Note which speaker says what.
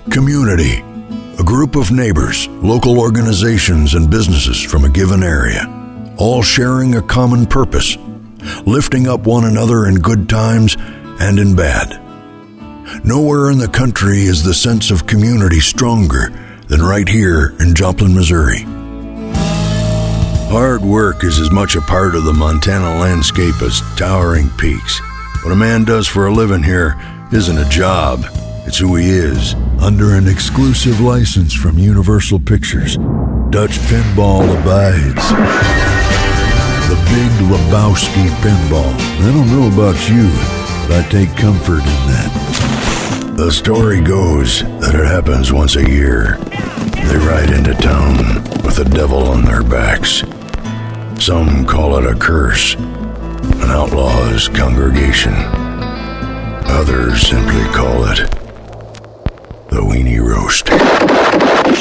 Speaker 1: Community, a group of neighbors, local organizations, and businesses from a given area, all sharing a common purpose, lifting up one another in good times and in bad. Nowhere in the country is the sense of community stronger than right here in Joplin, Missouri. Hard work is as much a part of the Montana landscape as towering peaks. What a man does for a living here isn't a job, it's who he is. Under an exclusive license from Universal Pictures, Dutch Pinball abides. The Big Lebowski Pinball. I don't know about you, but I take comfort in that. The story goes that it happens once a year. They ride into town with the devil on their backs. Some call it a curse, an outlaw's congregation. Others simply call it the Weenie Roast.